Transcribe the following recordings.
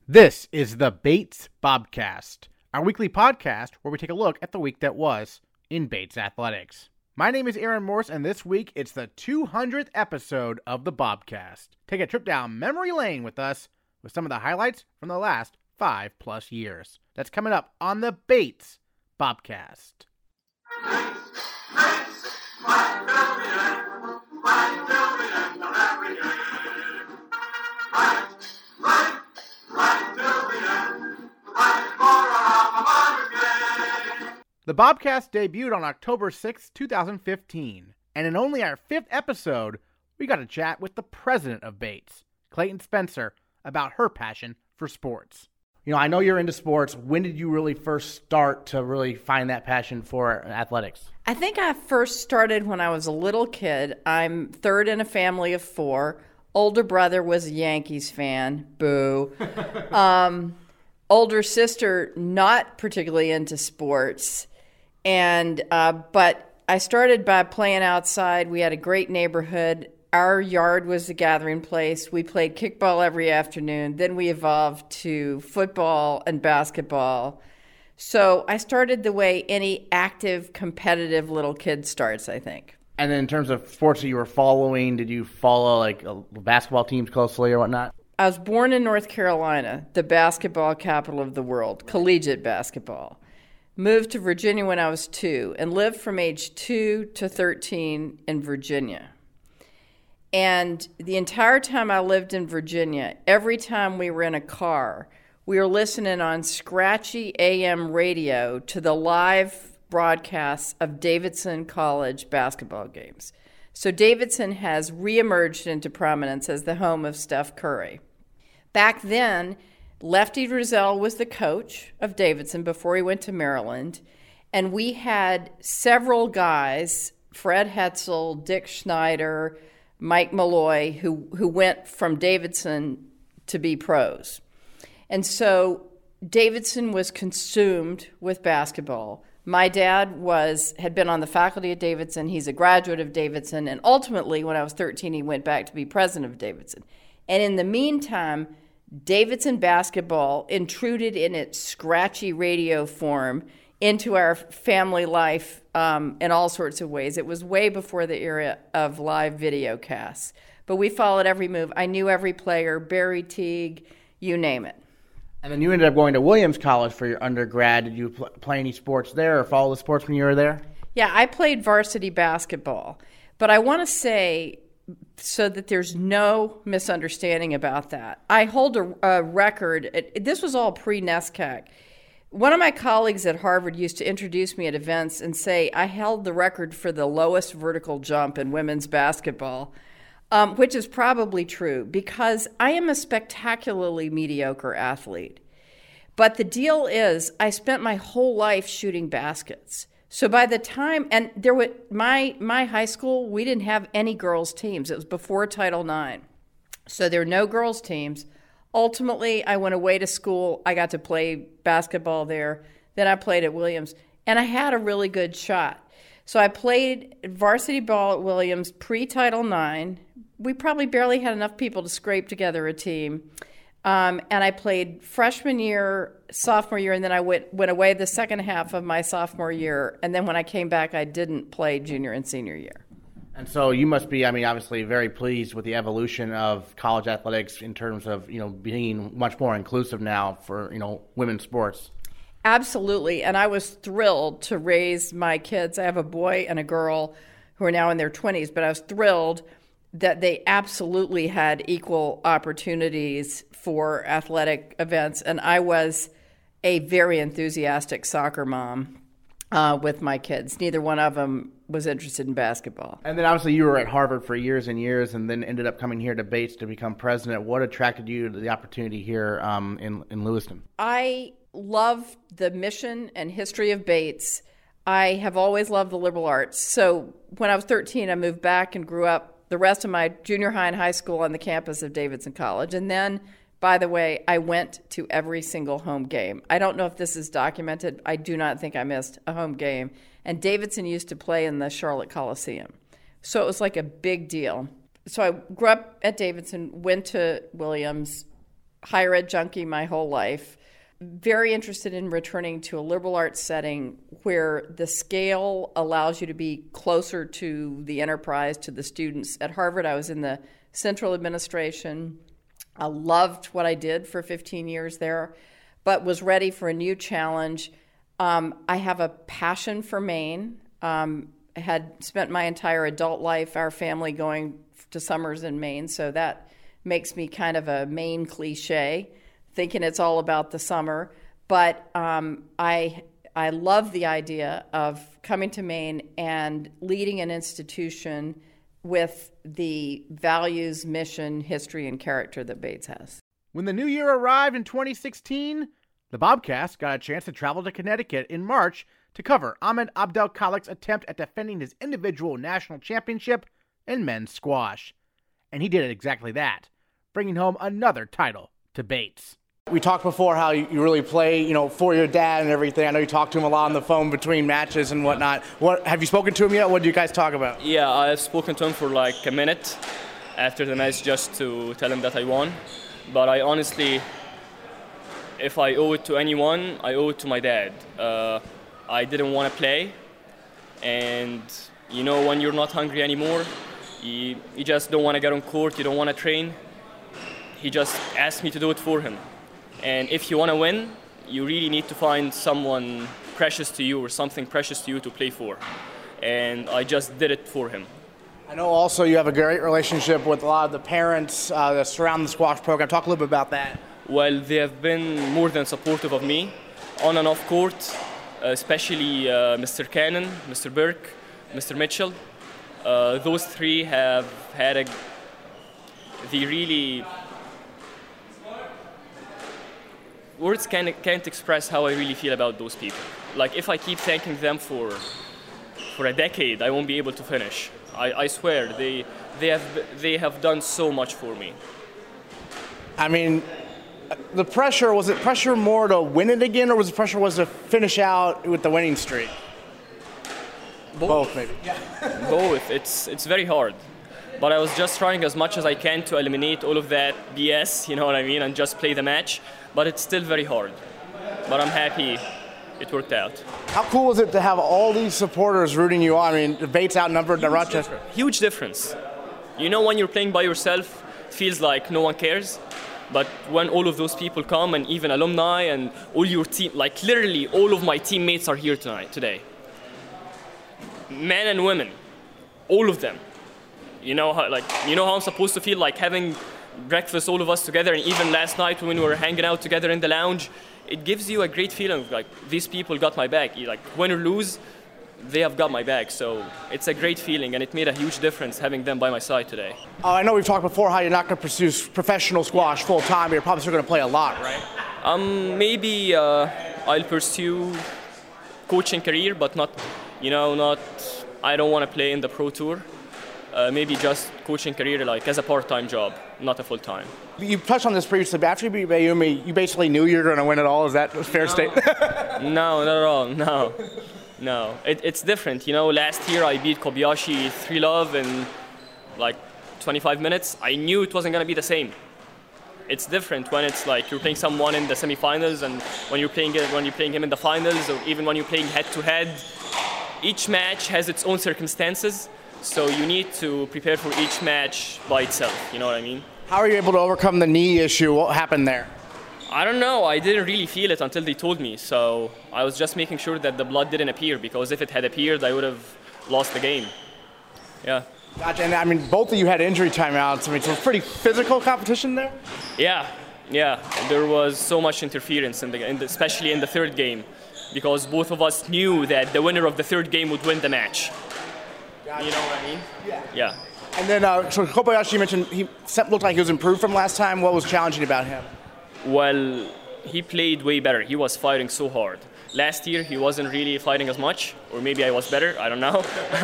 This is the Bates Bobcast, our weekly podcast where we take a look at the week that was in Bates Athletics. My name is Aaron Morse, and this week it's the 200th episode of the Bobcast. Take a trip down memory lane with us with some of the highlights from the last 5+ years. That's coming up on the Bates Bobcast. The Bobcast debuted on October 6, 2015, and in only our 5th episode, we got to chat with the president of Bates, Clayton Spencer, about her passion for sports. You know, I know you're into sports. When did you really first start to really find that passion for athletics? I think I first started when I was a little kid. I'm third in a family of 4. Older brother was a Yankees fan. Boo. Older sister, not particularly into sports. But I started by playing outside. We had a great neighborhood. Our yard was the gathering place. We played kickball every afternoon. Then we evolved to football and basketball. So I started the way any active, competitive little kid starts, I think. And then in terms of sports that you were following, did you follow like basketball teams closely or whatnot? I was born in North Carolina, the basketball capital of the world, collegiate basketball. Moved to Virginia when I was 2 and lived from age 2 to 13 in Virginia. And the entire time I lived in Virginia, every time we were in a car, we were listening on scratchy AM radio to the live broadcasts of Davidson College basketball games. So Davidson has reemerged into prominence as the home of Steph Curry. Back then, Lefty Driesell was the coach of Davidson before he went to Maryland, and we had several guys, Fred Hetzel, Dick Schneider, Mike Malloy, who went from Davidson to be pros. And so Davidson was consumed with basketball. My dad had been on the faculty at Davidson. He's a graduate of Davidson, and ultimately, when I was 13, he went back to be president of Davidson. And in the meantime, Davidson basketball intruded in its scratchy radio form into our family life in all sorts of ways. It was way before the era of live video casts. But we followed every move. I knew every player, Barry Teague, you name it. And then you ended up going to Williams College for your undergrad. Did you play any sports there or follow the sports when you were there? Yeah, I played varsity basketball. But I want to say, so that there's no misunderstanding about that, I hold a record. This was all pre-NESCAC. One of my colleagues at Harvard used to introduce me at events and say I held the record for the lowest vertical jump in women's basketball, which is probably true because I am a spectacularly mediocre athlete. But the deal is I spent my whole life shooting baskets. So by the time, and there was my high school, we didn't have any girls' teams. It was before Title IX. So there were no girls' teams. Ultimately, I went away to school. I got to play basketball there. Then I played at Williams, and I had a really good shot. So I played varsity ball at Williams pre-Title IX. We probably barely had enough people to scrape together a team. And I played freshman year, sophomore year, and then I went away the second half of my sophomore year. And then when I came back, I didn't play junior and senior year. And so you must be, obviously very pleased with the evolution of college athletics in terms of, being much more inclusive now for, women's sports. Absolutely. And I was thrilled to raise my kids. I have a boy and a girl who are now in their 20s, but I was thrilled that they absolutely had equal opportunities for athletic events. And I was a very enthusiastic soccer mom with my kids. Neither one of them was interested in basketball. And then obviously you were at Harvard for years and years and then ended up coming here to Bates to become president. What attracted you to the opportunity here in Lewiston? I love the mission and history of Bates. I have always loved the liberal arts. So when I was 13, I moved back and grew up the rest of my junior high and high school on the campus of Davidson College. And then, by the way, I went to every single home game. I don't know if this is documented. I do not think I missed a home game. And Davidson used to play in the Charlotte Coliseum. So it was like a big deal. So I grew up at Davidson, went to Williams, higher ed junkie my whole life. Very interested in returning to a liberal arts setting where the scale allows you to be closer to the enterprise, to the students. At Harvard, I was in the central administration. I loved what I did for 15 years there, but was ready for a new challenge. I have a passion for Maine. I had spent my entire adult life, our family, going to summers in Maine, so that makes me kind of a Maine cliche, thinking it's all about the summer. But I love the idea of coming to Maine and leading an institution with the values, mission, history, and character that Bates has. When the new year arrived in 2016, the Bobcast got a chance to travel to Connecticut in March to cover Ahmed Abdel-Khalek's attempt at defending his individual national championship in men's squash. And he did exactly that, bringing home another title to Bates. We talked before how you really play, for your dad and everything. I know you talked to him a lot on the phone between matches and whatnot. Have you spoken to him yet? What do you guys talk about? Yeah, I've spoken to him for like a minute after the match just to tell him that I won. But I honestly, if I owe it to anyone, I owe it to my dad. I didn't want to play. And, when you're not hungry anymore, you just don't want to get on court, you don't want to train. He just asked me to do it for him. And if you want to win, you really need to find someone precious to you or something precious to you to play for. And I just did it for him. I know also you have a great relationship with a lot of the parents that surround the squash program. Talk a little bit about that. Well, they have been more than supportive of me, on and off court, especially Mr. Cannon, Mr. Burke, Mr. Mitchell. Those three have had words can't express how I really feel about those people. Like, if I keep thanking them for a decade, I won't be able to finish. I swear, they have done so much for me. I mean, was it pressure more to win it again, or was the pressure to finish out with the winning streak? Both maybe. Yeah. Both. It's very hard. But I was just trying as much as I can to eliminate all of that BS, you know what I mean, and just play the match. But it's still very hard. But I'm happy it worked out. How cool was it to have all these supporters rooting you on? I mean, the Bates outnumbered the Rochester. Huge difference. When you're playing by yourself, it feels like no one cares. But when all of those people come, and even alumni and all your team, like literally all of my teammates are here today. Men and women, all of them. You know how I'm supposed to feel, like having breakfast, all of us together, and even last night when we were hanging out together in the lounge, it gives you a great feeling, like these people got my back. Like, win or lose, they have got my back. So it's a great feeling, and it made a huge difference having them by my side today. I know we've talked before how you're not going to pursue professional squash full time, but you're probably still going to play a lot, right? Maybe I'll pursue coaching career, but not. I don't want to play in the pro tour. Maybe just coaching career, like as a part-time job, not a full-time. You touched on this previously, but after you beat Bayumi, you basically knew you were going to win it all. Is that a fair statement? No, not at all. No. It's different. Last year I beat Kobayashi 3-love in like 25 minutes. I knew it wasn't going to be the same. It's different when it's like you're playing someone in the semifinals, and when you're playing him in the finals, or even when you're playing head-to-head. Each match has its own circumstances. So you need to prepare for each match by itself, you know what I mean? How are you able to overcome the knee issue? What happened there? I don't know. I didn't really feel it until they told me. So I was just making sure that the blood didn't appear, because if it had appeared, I would have lost the game. Yeah. Gotcha. And I mean, both of you had injury timeouts. I mean, so it's pretty physical competition there? Yeah. There was so much interference, especially in the third game, because both of us knew that the winner of the third game would win the match. Gotcha. You know what I mean? Yeah. And then, so Kobayashi, you mentioned he looked like he was improved from last time. What was challenging about him? Well, he played way better. He was fighting so hard. Last year, he wasn't really fighting as much, or maybe I was better. I don't know.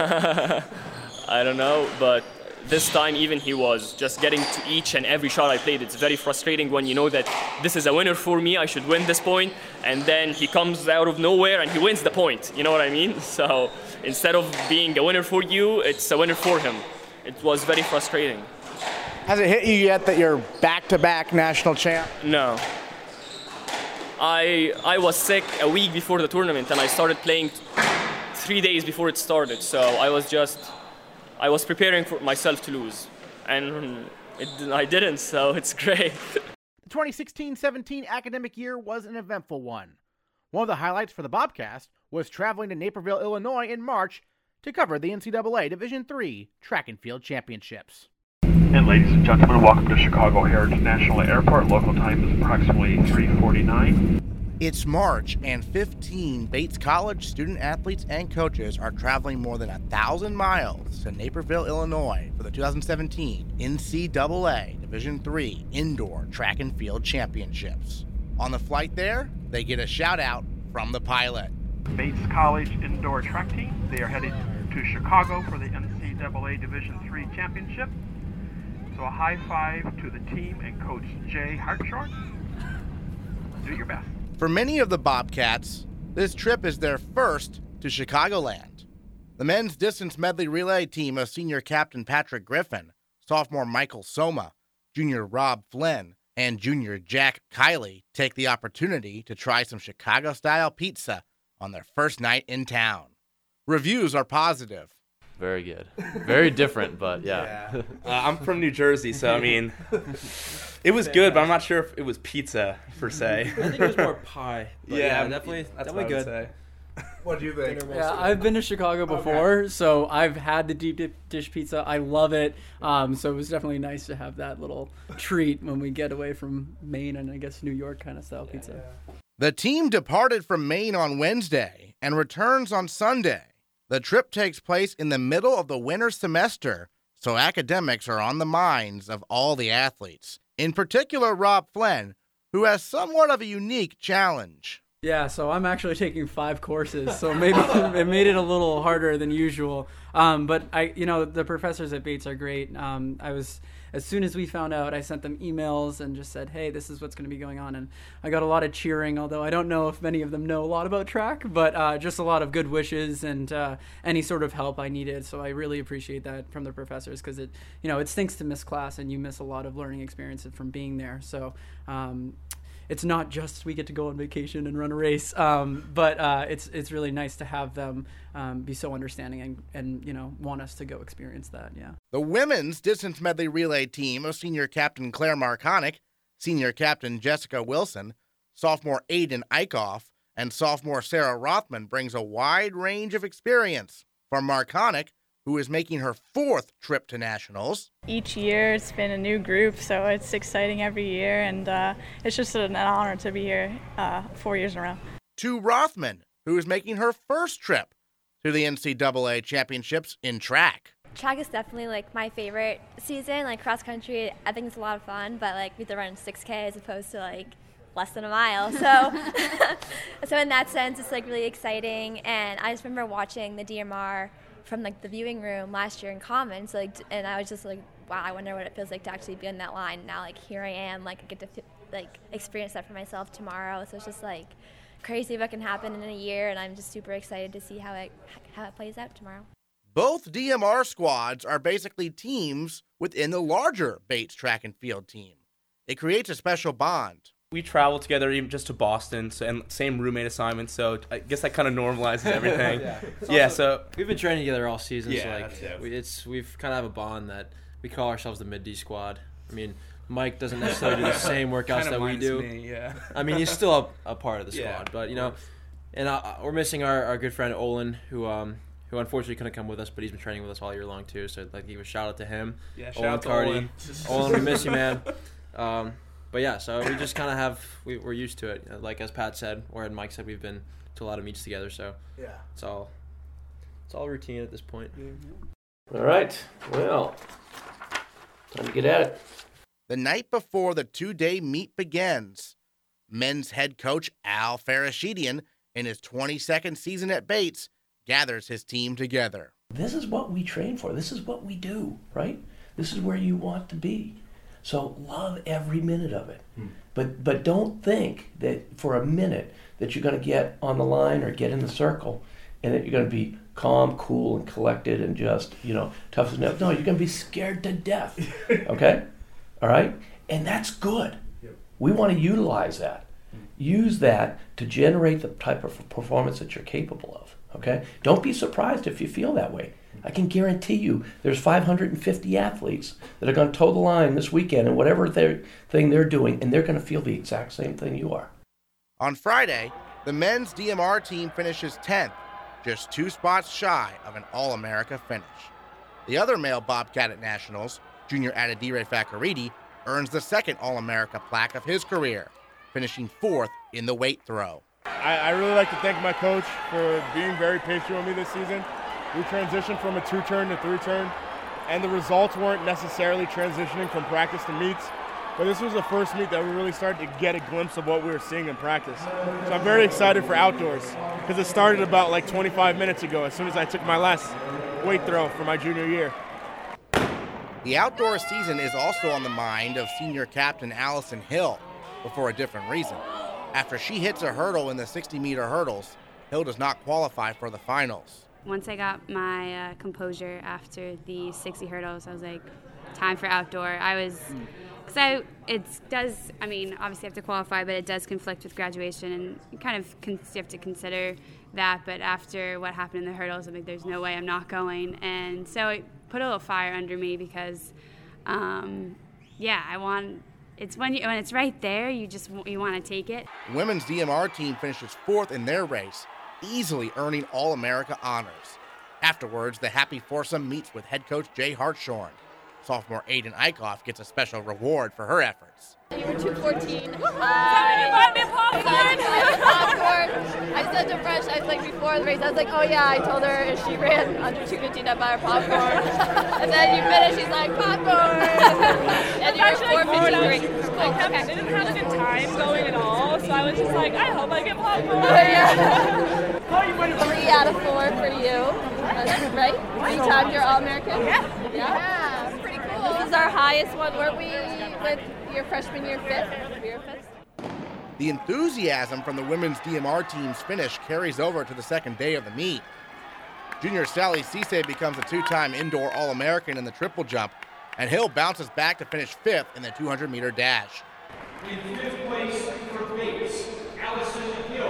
But this time, even he was just getting to each and every shot I played. It's very frustrating when you know that this is a winner for me. I should win this point, and then he comes out of nowhere and he wins the point. You know what I mean? So instead of being a winner for you, it's a winner for him. It was very frustrating. Has it hit you yet that you're back-to-back national champ? No. I was sick a week before the tournament, and I started playing 3 days before it started. So I was preparing for myself to lose, and I didn't. So it's great. The 2016-17 academic year was an eventful one. One of the highlights for the Bobcast was traveling to Naperville, Illinois in March to cover the NCAA Division III Track and Field Championships. And ladies and gentlemen, welcome to Chicago Heritage National Airport. Local time is approximately 3:49. It's March, and 15 Bates College student athletes and coaches are traveling more than 1,000 miles to Naperville, Illinois for the 2017 NCAA Division III Indoor Track and Field Championships. On the flight there, they get a shout-out from the pilot. Bates College Indoor Track Team, they are headed to Chicago for the NCAA Division III Championship. So a high five to the team and Coach Jay Hartshorn. Do your best. For many of the Bobcats, this trip is their first to Chicagoland. The men's distance medley relay team of senior captain Patrick Griffin, sophomore Michael Soma, junior Rob Flynn, and junior Jack Kiley take the opportunity to try some Chicago-style pizza on their first night in town. Reviews are positive. Very good. Very different, but yeah. I'm from New Jersey, so I mean, it was good, but I'm not sure if it was pizza per se. I think it was more pie. Yeah, definitely good. Say. What do you think? Yeah, I've been to Chicago before, so I've had the deep dish pizza. I love it. So it was definitely nice to have that little treat when we get away from Maine and I guess New York kind of style pizza. Yeah. The team departed from Maine on Wednesday and returns on Sunday. The trip takes place in the middle of the winter semester, so academics are on the minds of all the athletes. In particular, Rob Flynn, who has somewhat of a unique challenge. Yeah, so I'm actually taking 5 courses, so maybe it made it a little harder than usual. But the professors at Bates are great. As soon as we found out, I sent them emails and just said, hey, this is what's going to be going on. And I got a lot of cheering, although I don't know if many of them know a lot about track, but just a lot of good wishes and any sort of help I needed. So I really appreciate that from the professors because it stinks to miss class and you miss a lot of learning experiences from being there. So it's not just we get to go on vacation and run a race, but it's really nice to have them be so understanding and want us to go experience that. Yeah. The women's distance medley relay team of senior captain Claire Marconic, senior captain Jessica Wilson, sophomore Aiden Eichhoff, and sophomore Sarah Rothman brings a wide range of experience. For Marconic, who is making her 4th trip to nationals. Each year it's been a new group, so it's exciting every year, and it's just an honor to be here 4 years in a row. To Rothman, who is making her first trip to the NCAA championships in track. Track is definitely my favorite season. Cross country, I think it's a lot of fun, but we have to run 6K as opposed to less than a mile. So so in that sense, it's really exciting. And I just remember watching the DMR from the viewing room last year in Commons, and I was just wow, I wonder what it feels like to actually be on that line. Now here I am, I get to experience that for myself tomorrow. So it's just crazy what can happen in a year, and I'm just super excited to see how it plays out tomorrow. Both DMR squads are basically teams within the larger Bates track and field team. It creates a special bond. We travel together even just to Boston, and same roommate assignment, so I guess that kind of normalizes everything. So we've been training together all season. Yeah, so we've kind of have a bond that we call ourselves the Mid-D squad. I mean, Mike doesn't necessarily do the same workouts that we do. I mean, he's still a part of the squad, but and we're missing our good friend Olin, who unfortunately couldn't come with us, but he's been training with us all year long too. So I'd like to give a shout out to him. Yeah, shout out to Olin. Olin, we miss you, man. But yeah, so we just kind of we're used to it. Like as Pat said, or as Mike said, we've been to a lot of meets together. So yeah, it's all routine at this point. All right, well, time to get at it. The night before the 2-day meet begins, men's head coach Al Farashidyan, in his 22nd season at Bates, gathers his team together. This is what we train for. This is what we do, right? This is where you want to be. So love every minute of it. But don't think that for a minute that you're going to get on the line or get in the circle and that you're going to be calm, cool, and collected and just, tough as nails. No, you're going to be scared to death, okay? all right? And that's good. We want to utilize that. Use that to generate the type of performance that you're capable of, okay? Don't be surprised if you feel that way. I can guarantee you there's 550 athletes that are going to toe the line this weekend in whatever thing they're doing, and they're going to feel the exact same thing you are. On Friday, the men's DMR team finishes 10th, just 2 spots shy of an All-America finish. The other male Bobcat at Nationals, junior Adedire Fakaridi, earns the second All-America plaque of his career, finishing 4th in the weight throw. I really like to thank my coach for being very patient with me this season. We transitioned from a 2-turn to 3-turn, and the results weren't necessarily transitioning from practice to meets, but this was the first meet that we really started to get a glimpse of what we were seeing in practice. So I'm very excited for outdoors, because it started about like 25 minutes ago, as soon as I took my last weight throw for my junior year. The outdoor season is also on the mind of senior captain Allison Hill, but for a different reason. After she hits a hurdle in the 60-meter hurdles, Hill does not qualify for the finals. Once I got my composure after the 60 hurdles, I was like, time for outdoor. Obviously I have to qualify, but it does conflict with graduation, and you kind of you have to consider that. But after what happened in the hurdles, I'm like, there's no way I'm not going. And so it put a little fire under me because, it's when it's right there, you want to take it. The women's DMR team finishes 4th in their race, easily earning All-America honors. Afterwards, the happy foursome meets with head coach Jay Hartshorn. Sophomore Aiden Eichhoff gets a special reward for her efforts. You were 214. You bought me popcorn. I said to Fresh, before the race, I was like, oh yeah, I told her if she ran under 215, I'd buy her popcorn. And then you finished, she's like, popcorn. And you were 453. I didn't have a good time going at all, so I was just like, I hope I get popcorn. Yeah. 3 out of 4 for you. That's right? 3 times you're All-American? Yeah. That's pretty cool. This is our highest one, weren't we, with your freshman year 5th? We were 5th. The enthusiasm from the women's DMR team's finish carries over to the second day of the meet. Junior Sally Cisse becomes a 2-time indoor All-American in the triple jump, and Hill bounces back to finish 5th in the 200-meter dash. In 5th place for Bates, Allison Hill.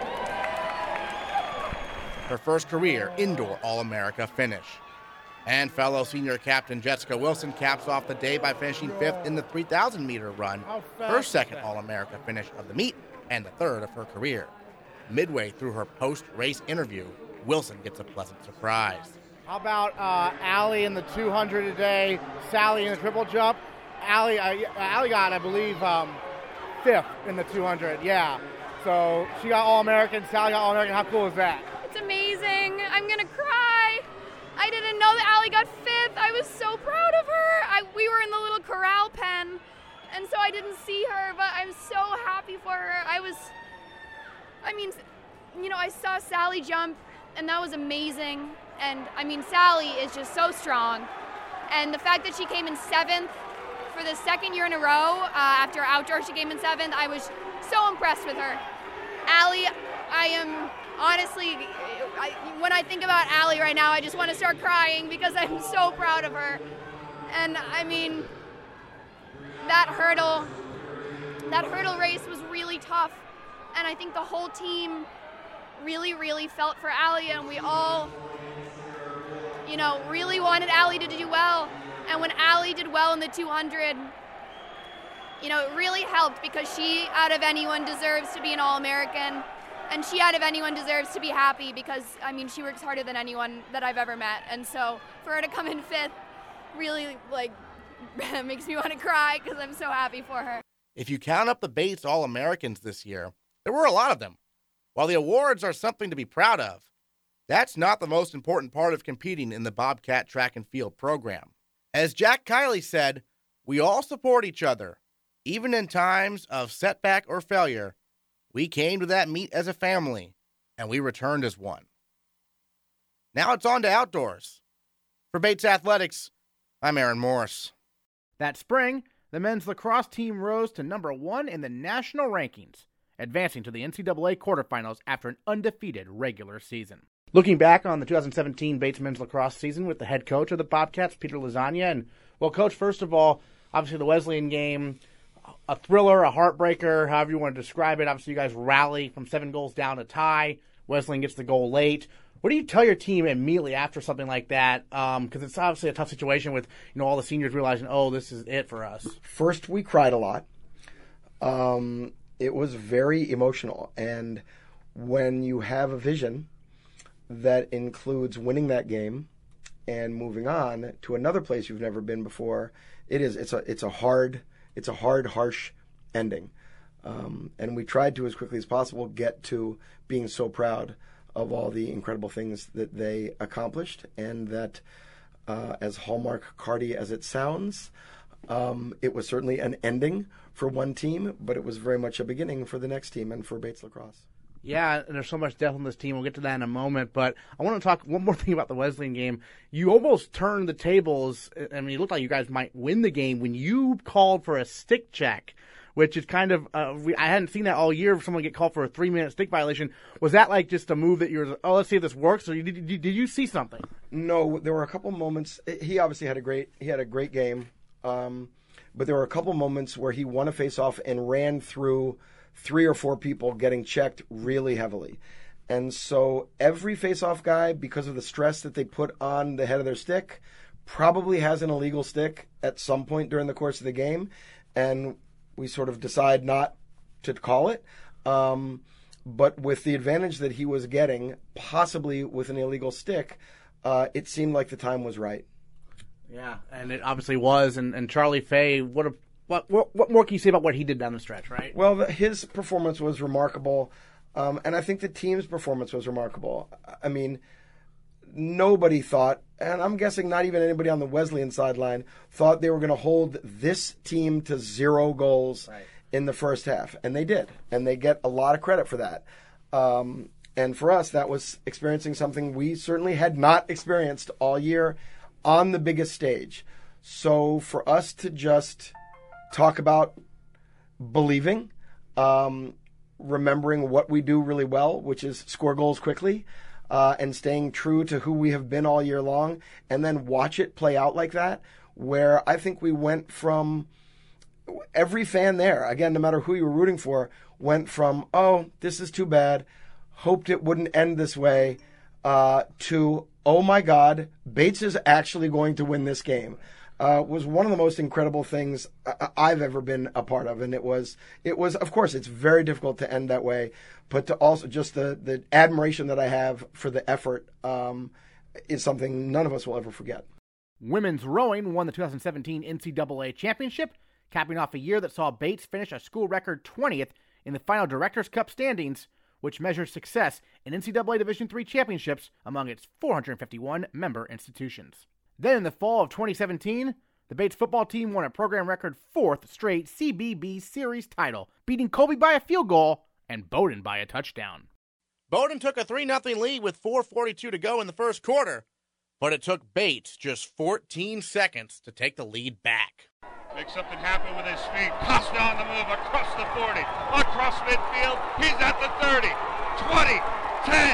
Her first career indoor All-America finish. And fellow senior captain Jessica Wilson caps off the day by finishing 5th in the 3,000-meter run, her second All-America finish of the meet and the 3rd of her career. Midway through her post-race interview, Wilson gets a pleasant surprise. How about Allie in the 200 a day, Sally in the triple jump? Allie got, I believe, 5th in the 200, yeah. So she got All-American, Sally got All-American. How cool is that? It's amazing. I'm going to cry. I didn't know that Allie got 5th. I was so proud of her. We were in the little corral pen, and so I didn't see her, but I'm so happy for her. I saw Sally jump, and that was amazing. And, Sally is just so strong. And the fact that she came in 7th for the second year in a row, after outdoor she came in 7th, I was so impressed with her. Allie, I am honestly, when I think about Allie right now, I just want to start crying because I'm so proud of her. And, that hurdle race was really tough. And I think the whole team really, really felt for Allie, and we all, really wanted Allie to do well. And when Allie did well in the 200, it really helped because she, out of anyone, deserves to be an All-American. And she, out of anyone, deserves to be happy because, she works harder than anyone that I've ever met. And so for her to come in 5th really, makes me want to cry because I'm so happy for her. If you count up the Bates All-Americans this year, there were a lot of them. While the awards are something to be proud of, that's not the most important part of competing in the Bobcat track and field program. As Jack Kiley said, we all support each other. Even in times of setback or failure, we came to that meet as a family, and we returned as one. Now it's on to outdoors. For Bates Athletics, I'm Aaron Morris. That spring, the men's lacrosse team rose to number 1 in the national rankings, advancing to the NCAA quarterfinals after an undefeated regular season. Looking back on the 2017 Bates men's lacrosse season with the head coach of the Bobcats, Peter Lasagna, and, well, Coach, first of all, obviously the Wesleyan game, a thriller, a heartbreaker, however you want to describe it. Obviously, you guys rally from 7 goals down to tie. Wesleyan gets the goal late. What do you tell your team immediately after something like that? Because it's obviously a tough situation with all the seniors realizing, oh, this is it for us. First, we cried a lot. It was very emotional. And when you have a vision that includes winning that game and moving on to another place you've never been before, it's a hard, harsh ending. And we tried to, as quickly as possible, get to being so proud of all the incredible things that they accomplished, and that, as Hallmark Cardi as it sounds, it was certainly an ending for one team, but it was very much a beginning for the next team and for Bates Lacrosse. Yeah, and there's so much depth on this team. We'll get to that in a moment, but I want to talk one more thing about the Wesleyan game. You almost turned the tables. I mean, it looked like you guys might win the game when you called for a stick check, which is kind of I hadn't seen that all year. Someone get called for a 3-minute stick violation. Was that like just a move that you're, let's see if this works, or did you see something? No, there were a couple moments. He obviously had a great game, but there were a couple moments where he won a face-off and ran through 3 or 4 people getting checked really heavily. And so every face-off guy, because of the stress that they put on the head of their stick, probably has an illegal stick at some point during the course of the game. And we sort of decide not to call it. But with the advantage that he was getting, possibly with an illegal stick, it seemed like the time was right. Yeah, and it obviously was. And Charlie Fay, what more can you say about what he did down the stretch, right? Well, his performance was remarkable, and I think the team's performance was remarkable. I mean, nobody thought, and I'm guessing not even anybody on the Wesleyan sideline, thought they were going to hold this team to 0 goals in the first half. And they did, and they get a lot of credit for that. And for us, that was experiencing something we certainly had not experienced all year on the biggest stage. So for us to just talk about believing, remembering what we do really well, which is score goals quickly, and staying true to who we have been all year long, and then watch it play out like that, where I think we went from every fan there, again, no matter who you were rooting for, went from, oh, this is too bad, hoped it wouldn't end this way, to, oh my God, Bates is actually going to win this game. Was one of the most incredible things I've ever been a part of. And it was, of course, it's very difficult to end that way, but to also just the admiration that I have for the effort is something none of us will ever forget. Women's rowing won the 2017 NCAA championship, capping off a year that saw Bates finish a school record 20th in the final Directors' Cup standings, which measures success in NCAA Division III championships among its 451 member institutions. Then in the fall of 2017, the Bates football team won a program record 4th straight CBB Series title, beating Colby by a field goal and Bowdoin by a touchdown. Bowdoin took a 3-0 lead with 4:42 to go in the first quarter, but it took Bates just 14 seconds to take the lead back. Makes something happen with his feet. Costa on the move across the 40, across midfield. He's at the 30, 20, 10.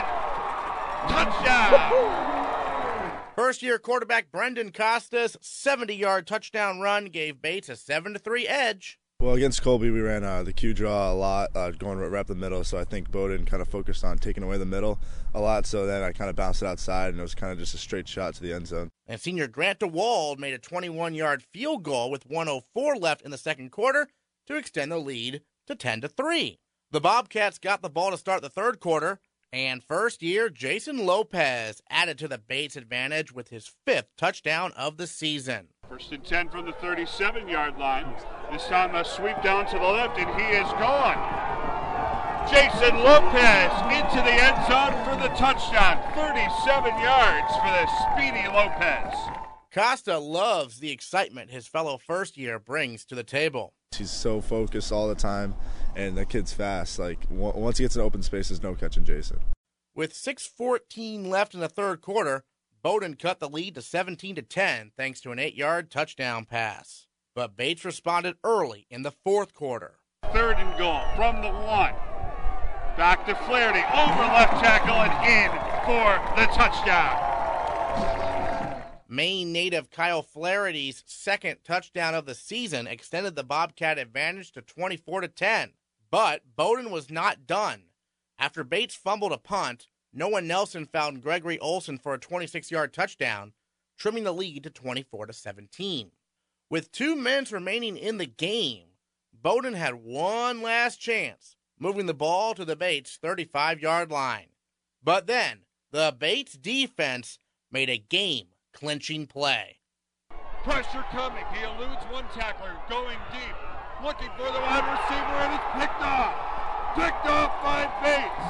Touchdown! First-year quarterback Brendan Costa's 70-yard touchdown run gave Bates a 7-3 edge. Well, against Colby, we ran the Q draw a lot, going right up the middle, so I think Bowdoin kind of focused on taking away the middle a lot, so then I kind of bounced it outside, and it was kind of just a straight shot to the end zone. And senior Grant DeWald made a 21-yard field goal with 1:04 left in the second quarter to extend the lead to 10-3. The Bobcats got the ball to start the third quarter, and first-year Jason Lopez added to the Bates advantage with his 5th touchdown of the season. 1st and 10 from the 37-yard line. This time a sweep down to the left, and he is gone. Jason Lopez into the end zone for the touchdown. 37 yards for the speedy Lopez. Costa loves the excitement his fellow first-year brings to the table. He's so focused all the time, and the kid's fast. Like, once he gets in open space, there's no catching Jason. With 6:14 left in the third quarter, Bowdoin cut the lead to 17-10 thanks to an 8-yard touchdown pass. But Bates responded early in the fourth quarter. 3rd and goal from the 1. Back to Flaherty, over left tackle and in for the touchdown. Maine native Kyle Flaherty's second touchdown of the season extended the Bobcat advantage to 24-10. But Bowdoin was not done. After Bates fumbled a punt, Noah Nelson found Gregory Olson for a 26-yard touchdown, trimming the lead to 24-17. With 2 minutes remaining in the game, Bowdoin had one last chance, moving the ball to the Bates 35-yard line. But then, the Bates defense made a game-clinching play. Pressure coming. He eludes one tackler, going deep, looking for the wide receiver, and it's picked off. Picked off by Bates.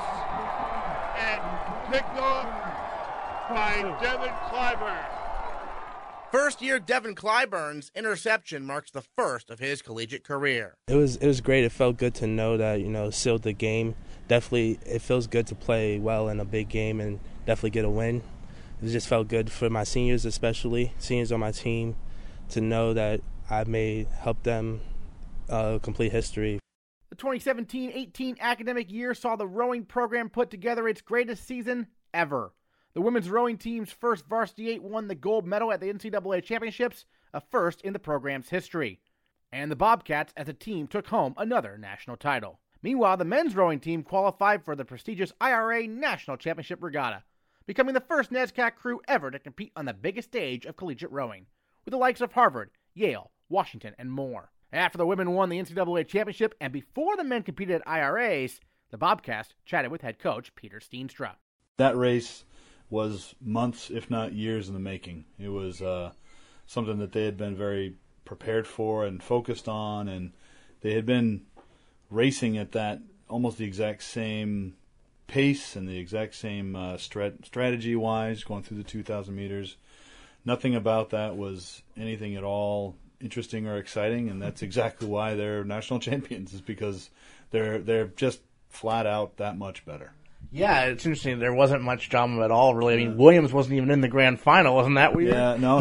And picked off by Devin Clyburn. First-year Devin Clyburn's interception marks the first of his collegiate career. It was great. It felt good to know that, sealed the game. Definitely, it feels good to play well in a big game and definitely get a win. It just felt good for my seniors, especially seniors on my team, to know that I may help them complete history. The 2017-18 academic year saw the rowing program put together its greatest season ever. The women's rowing team's first varsity 8 won the gold medal at the NCAA championships, a first in the program's history. And the Bobcats as a team took home another national title. Meanwhile, the men's rowing team qualified for the prestigious IRA National Championship Regatta, becoming the first NESCAC crew ever to compete on the biggest stage of collegiate rowing, with the likes of Harvard, Yale, Washington, and more. After the women won the NCAA championship and before the men competed at IRAs, the Bobcats chatted with head coach Peter Steenstra. That race was months, if not years in the making. It was something that they had been very prepared for and focused on, and they had been racing at that almost the exact same pace and the exact same strategy-wise, going through the 2,000 meters. Nothing about that was anything at all interesting or exciting, and that's exactly why they're national champions, is because they're just flat out that much better. Yeah, it's interesting. There wasn't much drama at all, really. I mean, Williams wasn't even in the grand final. Wasn't that weird? Yeah, no.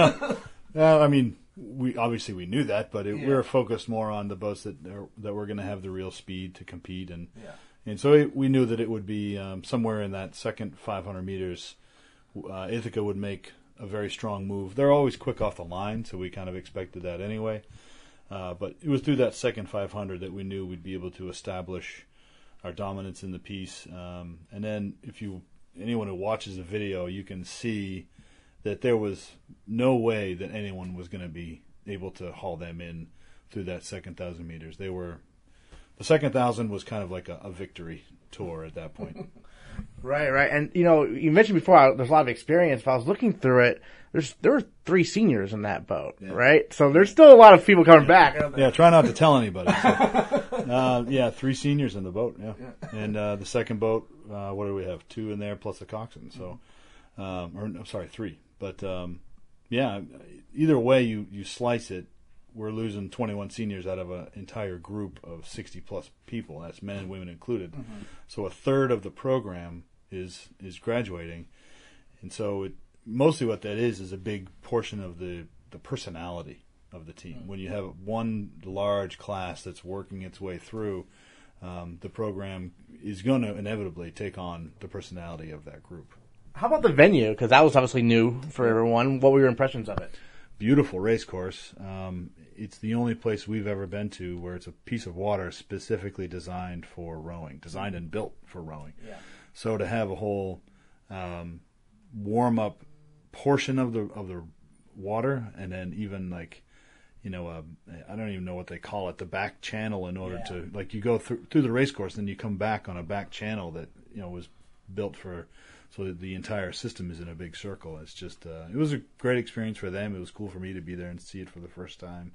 I mean, we knew that, but we were focused more on the boats that were going to have the real speed to compete, and so we knew that it would be somewhere in that second 500 meters. Ithaca would make a very strong move. They're always quick off the line, so we kind of expected that anyway. But it was through that second 500 that we knew we'd be able to establish our dominance in the piece. And then anyone who watches the video, you can see that there was no way that anyone was going to be able to haul them in through that second 1,000 meters. The second 1,000 was kind of like a victory tour at that point. Right. And, you mentioned before there's a lot of experience, but I was looking through it. There were 3 seniors in that boat, right? So there's still a lot of people coming back. Yeah, try not to tell anybody. So, 3 seniors in the boat, And the second boat, what do we have? 2 in there plus the coxswain. So, 3. But, either way you slice it, we're losing 21 seniors out of an entire group of 60-plus people. That's men and women included. Mm-hmm. So a third of the program is graduating. And so mostly what that is a big portion of the personality of the team. Mm-hmm. When you have one large class that's working its way through, the program is going to inevitably take on the personality of that group. How about the venue? Because that was obviously new for everyone. What were your impressions of it? Beautiful race course. It's the only place we've ever been to where it's a piece of water specifically designed for rowing, designed and built for rowing. Yeah. So to have a whole warm-up portion of the water, and then even I don't even know what they call it, the back channel, in order to you go through the race course, then you come back on a back channel that was built for. So the entire system is in a big circle. It's just, it was a great experience for them. It was cool for me to be there and see it for the first time.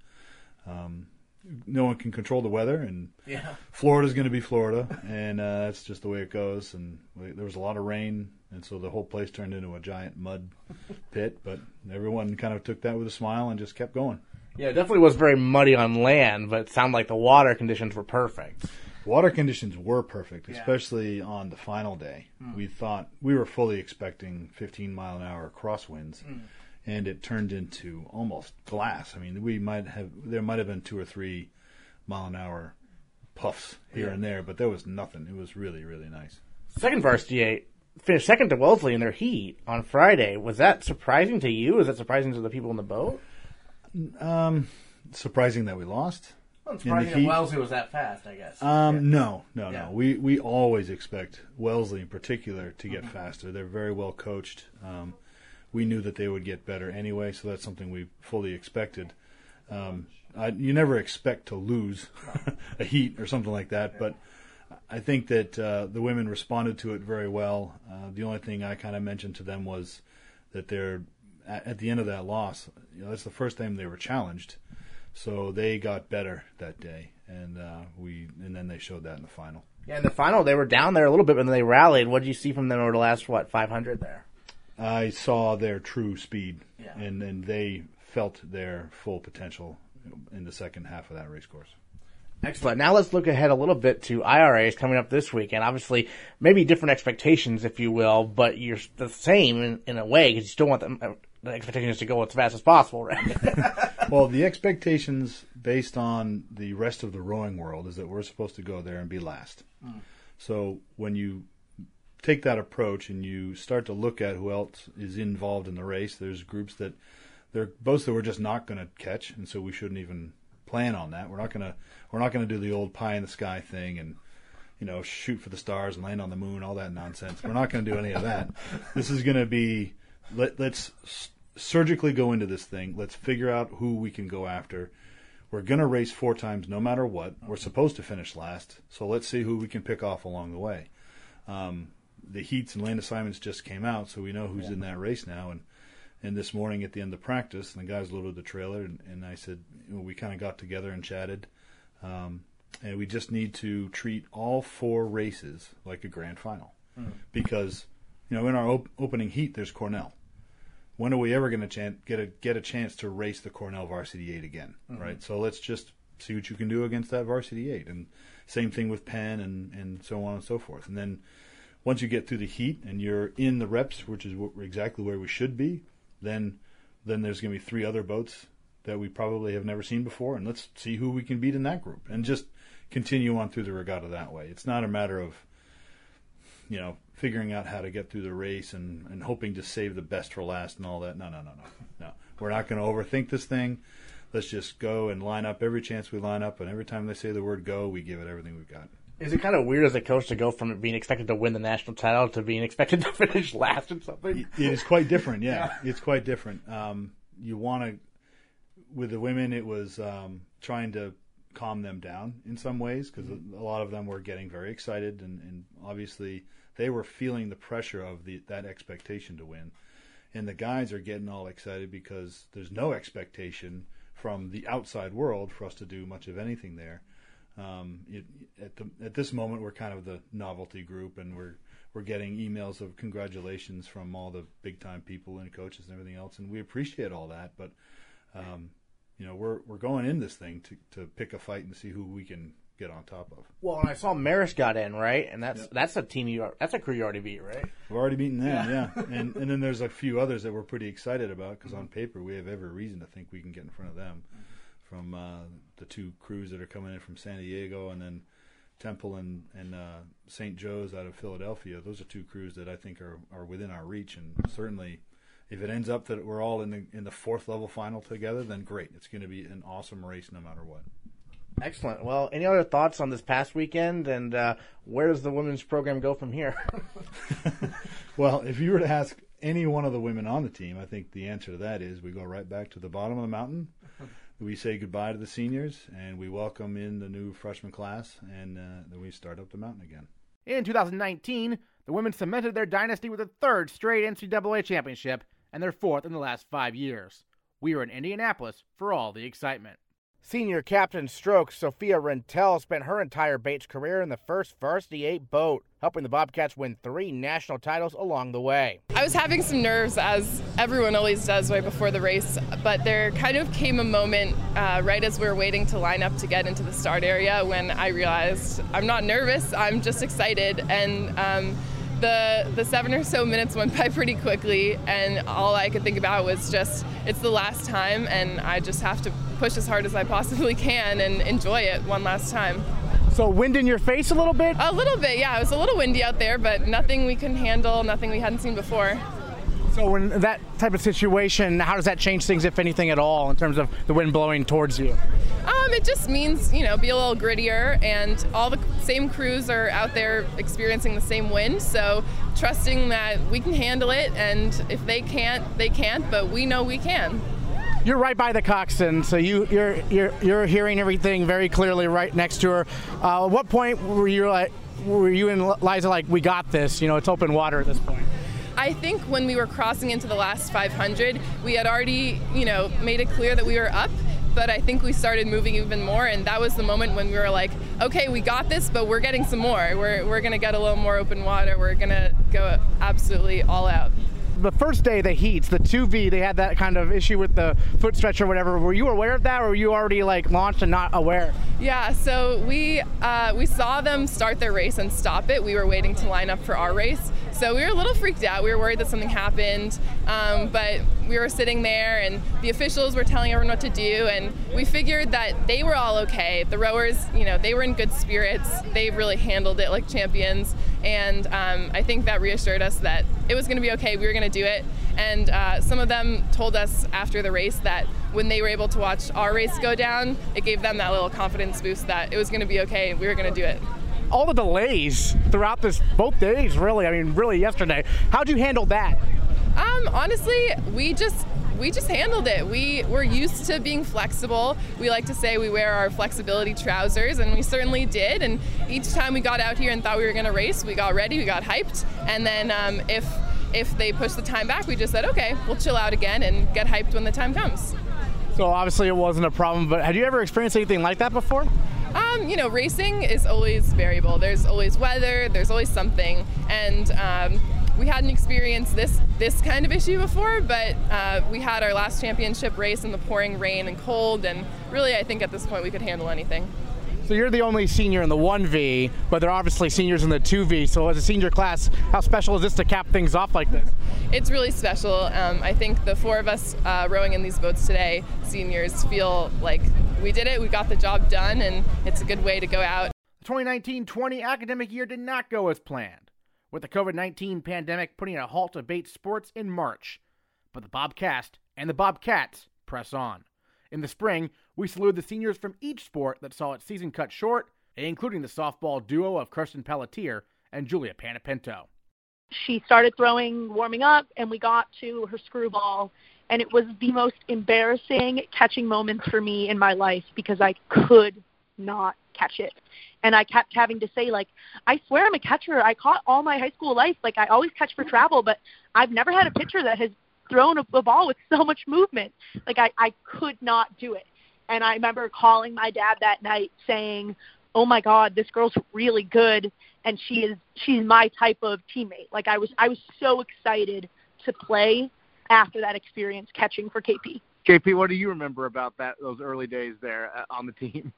No one can control the weather, and Florida's going to be Florida, and that's just the way it goes. And there was a lot of rain, and so the whole place turned into a giant mud pit. But everyone kind of took that with a smile and just kept going. Yeah, it definitely was very muddy on land, but it sounded like the water conditions were perfect. Water conditions were perfect, especially on the final day. We were fully expecting 15-mile-an-hour crosswinds, and it turned into almost glass. I mean, there might have been 2 or 3 mile-an-hour puffs here and there, but there was nothing. It was really, really nice. Second varsity 8, finished second to Wellesley in their heat on Friday. Was that surprising to you? Was that surprising to the people in the boat? Surprising that we lost. Well, surprising that Wellesley was that fast, I guess. No. We always expect Wellesley in particular to get faster. They're very well coached. We knew that they would get better anyway, so that's something we fully expected. You never expect to lose a heat or something like that, but I think that the women responded to it very well. The only thing I kind of mentioned to them was that they're at the end of that loss. That's the first time they were challenged, so they got better that day, and then they showed that in the final. Yeah, in the final they were down there a little bit, but then they rallied. What did you see from them over the last 500 there? I saw their true speed, and they felt their full potential in the second half of that race course. Excellent. Now let's look ahead a little bit to IRAs coming up this week, and obviously maybe different expectations, if you will, but you're the same in a way because you still want the expectations to go as fast as possible, right? Well, the expectations based on the rest of the rowing world is that we're supposed to go there and be last. So when you take that approach and you start to look at who else is involved in the race, there's groups that they're boats that we're just not going to catch, and so we shouldn't even plan on that. We're not going to do the old pie in the sky thing and shoot for the stars and land on the moon, all that nonsense. We're not going to do any of that. This is going to be let's surgically go into this thing. Let's figure out who we can go after. We're going to race 4 times no matter what. We're supposed to finish last, so let's see who we can pick off along the way. The heats and land assignments just came out, so we know who's in that race now. And this morning at the end of practice, the guys loaded the trailer, and I said, we kind of got together and chatted. And we just need to treat all 4 races like a grand final. Because, in our opening heat, there's Cornell. When are we ever going to get a chance to race the Cornell Varsity 8 again, right? So let's just see what you can do against that Varsity 8. And same thing with Penn and so on and so forth. And then once you get through the heat and you're in the reps, which is exactly where we should be, then there's going to be 3 other boats that we probably have never seen before, and let's see who we can beat in that group and just continue on through the regatta that way. It's not a matter of figuring out how to get through the race and hoping to save the best for last and all that. No. We're not going to overthink this thing. Let's just go and line up every chance we line up, and every time they say the word go, we give it everything we've got. Is it kind of weird as a coach to go from being expected to win the national title to being expected to finish last in something? It is quite different, yeah. It's quite different. You want to, with the women, it was trying to calm them down in some ways because a lot of them were getting very excited, and obviously they were feeling the pressure of that expectation to win. And the guys are getting all excited because there's no expectation from the outside world for us to do much of anything there. At this moment, we're kind of the novelty group, and we're getting emails of congratulations from all the big time people and coaches and everything else, and we appreciate all that. But we're going in this thing to pick a fight and see who we can get on top of. Well, and I saw Marist got in, right, and that's a team that's a crew you already beat, right? We've already beaten them, yeah. And then there's a few others that we're pretty excited about because on paper we have every reason to think we can get in front of them. From the 2 crews that are coming in from San Diego, and then Temple and St. Joe's out of Philadelphia. Those are 2 crews that I think are within our reach, and certainly if it ends up that we're all in the 4th level final together, then great. It's going to be an awesome race no matter what. Excellent. Well, any other thoughts on this past weekend, and where does the women's program go from here? Well, if you were to ask any one of the women on the team, I think the answer to that is we go right back to the bottom of the mountain. We say goodbye to the seniors, and we welcome in the new freshman class, and then we start up the mountain again. In 2019, the women cemented their dynasty with a 3rd straight NCAA championship and their 4th in the last 5 years. We were in Indianapolis for all the excitement. Senior captain stroke Sophia Rentel spent her entire Bates career in the first Varsity 8 boat, helping the Bobcats win 3 national titles along the way. I was having some nerves, as everyone always does right before the race, but there kind of came a moment right as we were waiting to line up to get into the start area when I realized I'm not nervous, I'm just excited. And the 7 or so minutes went by pretty quickly, and all I could think about was just, it's the last time, and I just have to push as hard as I possibly can and enjoy it one last time. So wind in your face a little bit? A little bit, yeah. It was a little windy out there, but nothing we couldn't handle, nothing we hadn't seen before. So when that type of situation, how does that change things, if anything at all, in terms of the wind blowing towards you? It just means, be a little grittier, and all the same crews are out there experiencing the same wind, so trusting that we can handle it, and if they can't, they can't, but we know we can. You're right by the coxswain, so you're hearing everything very clearly right next to her. At what point were you and Liza like, we got this, it's open water at this point? I think when we were crossing into the last 500, we had already, made it clear that we were up, but I think we started moving even more, and that was the moment when we were like, okay, we got this, but we're getting some more. We're going to get a little more open water. We're going to go absolutely all out. The first day of the heats, the 2V, they had that kind of issue with the foot stretch or whatever. Were you aware of that, or were you already launched and not aware? Yeah, so we saw them start their race and stop it. We were waiting to line up for our race. So we were a little freaked out. We were worried that something happened, but we were sitting there and the officials were telling everyone what to do, and we figured that they were all okay. The rowers, they were in good spirits. They really handled it like champions, and I think that reassured us that it was going to be okay. We were going to do it, and some of them told us after the race that when they were able to watch our race go down, it gave them that little confidence boost that it was going to be okay. We were going to do it. All the delays throughout both days, really yesterday. How'd you handle that? Honestly, we just handled it. We were used to being flexible. We like to say we wear our flexibility trousers, and we certainly did. And each time we got out here and thought we were going to race, we got ready, we got hyped. And then if they pushed the time back, we just said, okay, we'll chill out again and get hyped when the time comes. So obviously it wasn't a problem, but had you ever experienced anything like that before? Racing is always variable. There's always weather, there's always something. And we hadn't experienced this kind of issue before, but we had our last championship race in the pouring rain and cold, and really I think at this point we could handle anything. So you're the only senior in the 1V, but there are obviously seniors in the 2V. So as a senior class, how special is this to cap things off like this? It's really special. I think the four of us rowing in these boats today, seniors, feel like we did it, we got the job done, and it's a good way to go out. The 2019-20 academic year did not go as planned, with the COVID-19 pandemic putting a halt to Bates sports in March. But the Bobcast and the Bobcats press on. In the spring, we saluted the seniors from each sport that saw its season cut short, including the softball duo of Kirsten Pelletier and Julia Panapinto. She started throwing, warming up, and we got to her screwball, and it was the most embarrassing catching moments for me in my life because I could not catch it. And I kept having to say, I swear I'm a catcher. I caught all my high school life. I always catch for travel, but I've never had a pitcher that has thrown a ball with so much movement. I could not do it. And I remember calling my dad that night saying, oh my God, this girl's really good, and she's my type of teammate. I was so excited to play after that experience catching for KP. KP, what do you remember about those early days there on the team?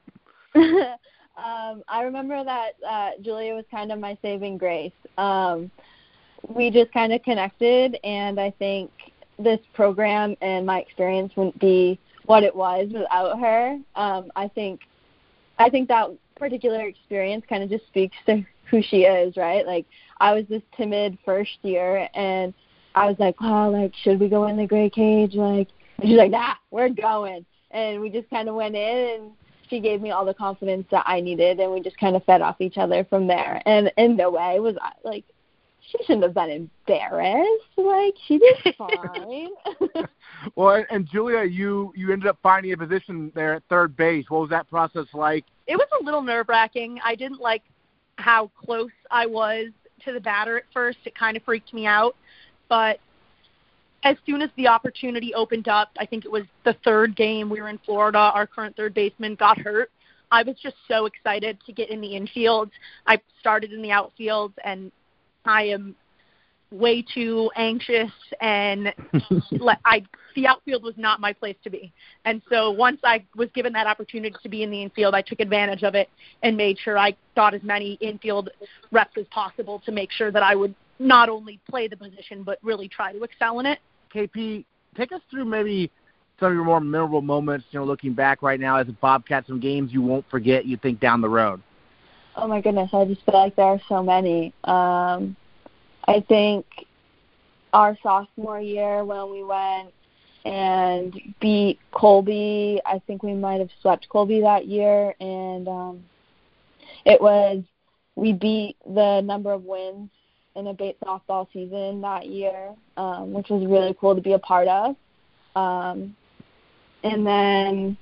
I remember that Julia was kind of my saving grace. We just kind of connected, and I think this program and my experience wouldn't be what it was without her. I think that particular experience kind of just speaks to who she is, right? I was this timid first year, and I was like, oh, should we go in the gray cage? And she's like, nah, we're going. And we just kind of went in, and she gave me all the confidence that I needed, and we just kind of fed off each other from there. And in no way was I, she shouldn't have been embarrassed. She did fine. Well, and Julia, you ended up finding a position there at third base. What was that process like? It was a little nerve-wracking. I didn't like how close I was to the batter at first. It kind of freaked me out. But as soon as the opportunity opened up, I think it was the third game we were in Florida, our current third baseman got hurt. I was just so excited to get in the infield. I started in the outfield, and I am way too anxious, and the outfield was not my place to be. And so once I was given that opportunity to be in the infield, I took advantage of it and made sure I got as many infield reps as possible to make sure that I would not only play the position but really try to excel in it. KP, take us through maybe some of your more memorable moments, looking back right now as a Bobcat, some games you won't forget, you think down the road. Oh my goodness, I just feel like there are so many. I think our sophomore year when we went and beat Colby, I think we might have swept Colby that year, and we beat the number of wins in a Bates softball season that year, which was really cool to be a part of. And then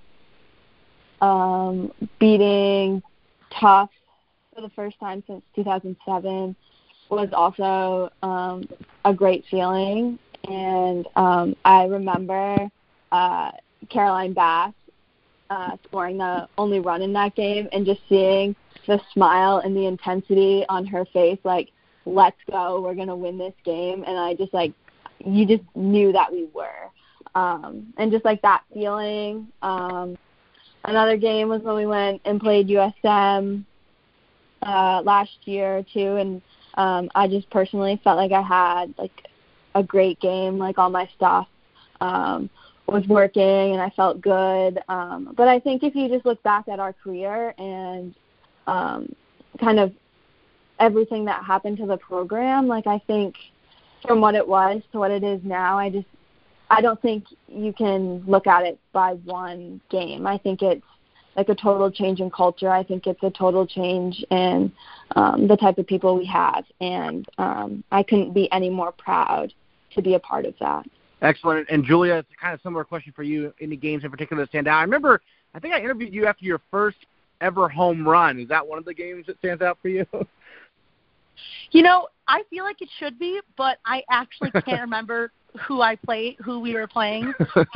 beating Tufts for the first time since 2007 was also a great feeling. And I remember Caroline Bass scoring the only run in that game and just seeing the smile and the intensity on her face, like, let's go, we're going to win this game. And I just, like, you just knew that we were. And just, like, that feeling. Another game was when we went and played USM last year, too. And I just personally felt like I had, like, a great game. Like, all my stuff was working and I felt good. But I think if you just look back at our career and kind of everything that happened to the program, like, I think from what it was to what it is now, I don't think you can look at it by one game. I think it's like a total change in culture. I think it's a total change in the type of people we have. And I couldn't be any more proud to be a part of that. Excellent. And Julia, it's a kind of similar question for you. Any games in particular that stand out? I remember, I think I interviewed you after your first ever home run. Is that one of the games that stands out for you? You know, I feel like it should be, but I actually can't remember who we were playing.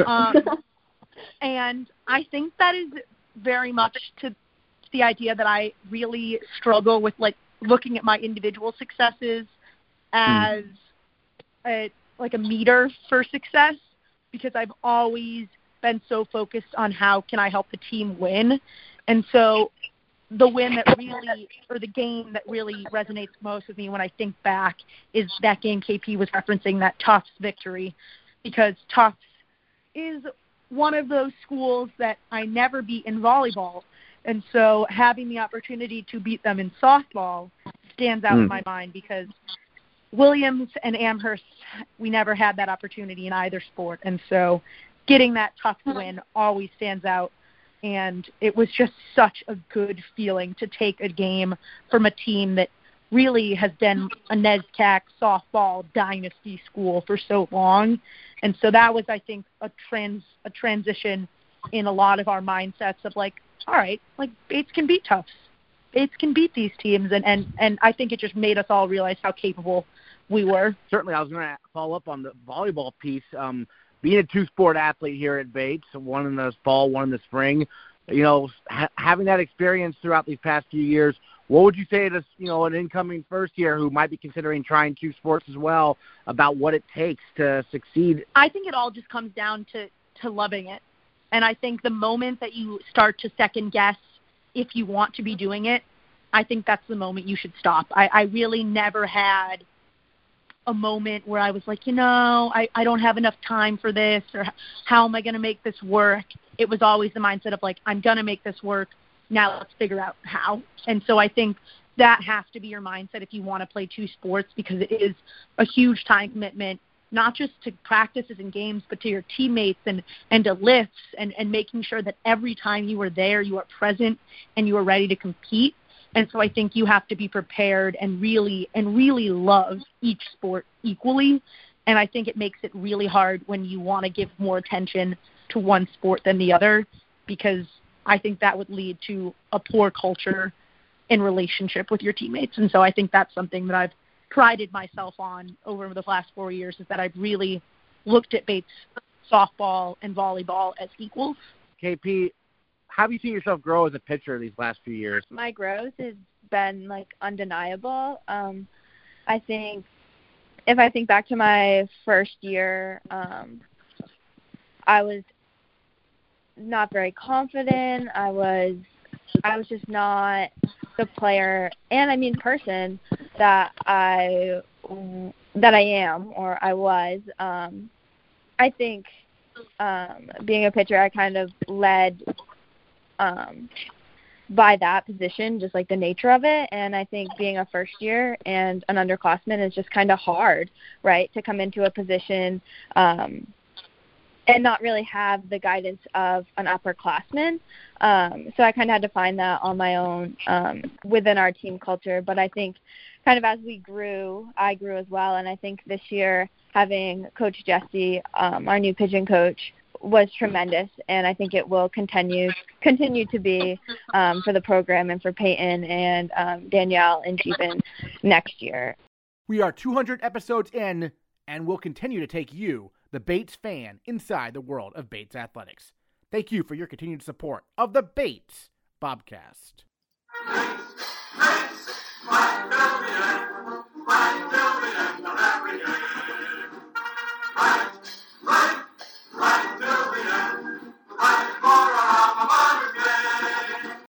And I think that is very much to the idea that I really struggle with, like, looking at my individual successes as a meter for success, because I've always been so focused on how can I help the team win. And so the win that really, or the game that really resonates most with me when I think back is that game KP was referencing, that Tufts victory, because Tufts is one of those schools that I never beat in volleyball. And so having the opportunity to beat them in softball stands out in my mind, because Williams and Amherst, we never had that opportunity in either sport. And so getting that Tufts win always stands out. And it was just such a good feeling to take a game from a team that really has been a NESCAC softball dynasty school for so long. And so that was, I think, a transition in a lot of our mindsets of, like, all right, like, Bates can beat Tufts. Bates can beat these teams. And I think it just made us all realize how capable we were. Certainly. I was going to follow up on the volleyball piece. Being a two-sport athlete here at Bates, one in the fall, one in the spring, you know, having that experience throughout these past few years, what would you say to, you know, an incoming first year who might be considering trying two sports as well, about what it takes to succeed? I think it all just comes down to loving it. And I think the moment that you start to second guess if you want to be doing it, I think that's the moment you should stop. I really never had a moment where I was like, you know, I don't have enough time for this, or how am I going to make this work? It was always the mindset of, like, I'm going to make this work. Now let's figure out how. And so I think that has to be your mindset if you want to play two sports, because it is a huge time commitment, not just to practices and games, but to your teammates and to lifts and making sure that every time you are there, you are present and you are ready to compete. And so I think you have to be prepared and really love each sport equally. And I think it makes it really hard when you want to give more attention to one sport than the other, because I think that would lead to a poor culture in relationship with your teammates. And so I think that's something that I've prided myself on over the last 4 years, is that I've really looked at Bates softball and volleyball as equals. KP, how have you seen yourself grow as a pitcher these last few years? My growth has been, like, undeniable. I think if I think back to my first year, I was not very confident. I was just not the player, and I mean person, that I am, or I was. I think being a pitcher, I kind of led by that position, just like the nature of it. And I think being a first year and an underclassman is just kind of hard, right, to come into a position and not really have the guidance of an upperclassman. So I kind of had to find that on my own within our team culture. But I think kind of as we grew, I grew as well. And I think this year having Coach Jesse, our new pigeon coach, was tremendous. And I think it will continue to be for the program and for Peyton and Danielle and Jeevan next year. We are 200 episodes in, and we'll continue to take you, the Bates fan, inside the world of Bates athletics. Thank you for your continued support of the Bates Bobcast.